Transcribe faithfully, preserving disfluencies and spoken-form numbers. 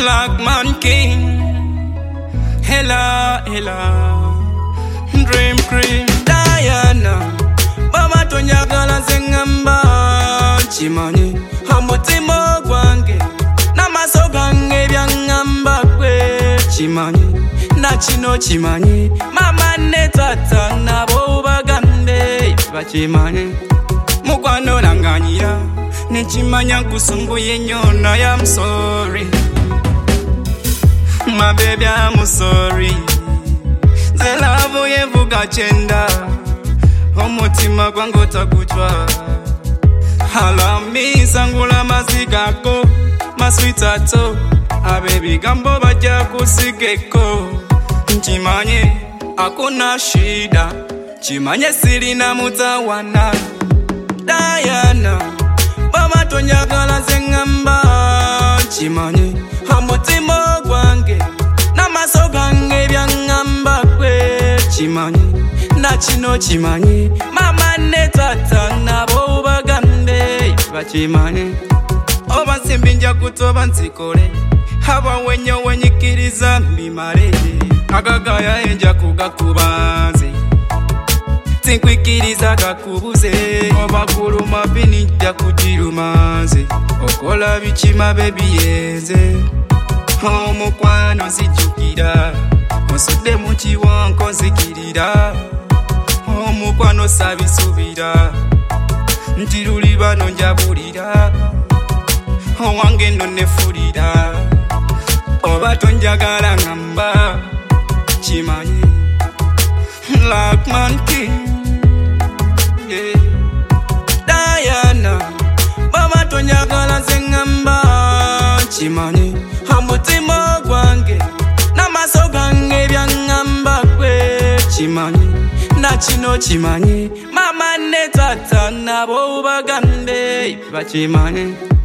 Black Man King. Hella, hella. Dream Queen Diana. Mama tonyagala zengamba. Chimani hamutimo gwange. Namaso gange byangamba kwe. Chimani na chino chimani. Mama ne tata nabo bagambe. Bachimani mukwano nanganyira. Nechimanya kusumbuye nyona. I'm sorry my baby, I'm sorry. The love yevuga chenda. Omutima gwangu takuchwa. Halami sangula mazigako. Maswitato. A baby gambo baja kusigeko. Chimanye akuna shida. Chimanye sirina mutawana. Diana mama tonyagala zengamba. Chimanye hamutima gwange. Namaso gange byangamba kwe. Chimanye na chino chimanye. Mama ne tata nabo bagambe. Bachimanye oba simbinja kutoba nsikole. Haba wenyo wenyikiriza mbimare. Agagaya enja kugakubanze. Tinkwikiriza gakubuze. Oba kuluma binija kujirumanze. Okola bichima baby yeze. Omukwano zijukira. Onsudde mu kiwonko nzikirira. Omukwano sabisubira. Nti luli bano njabulira. Owange nno nefulira. Oba tonjagala ngamba. Chimanyi Black Man King, yeah. Diana mama tonyagala zengamba. Chimanyi hamutima gwange. Namaso gange byangamba kwe. Chimanyi na chino chimanyi. Mama ne tata nabo bagambe. Bachimanye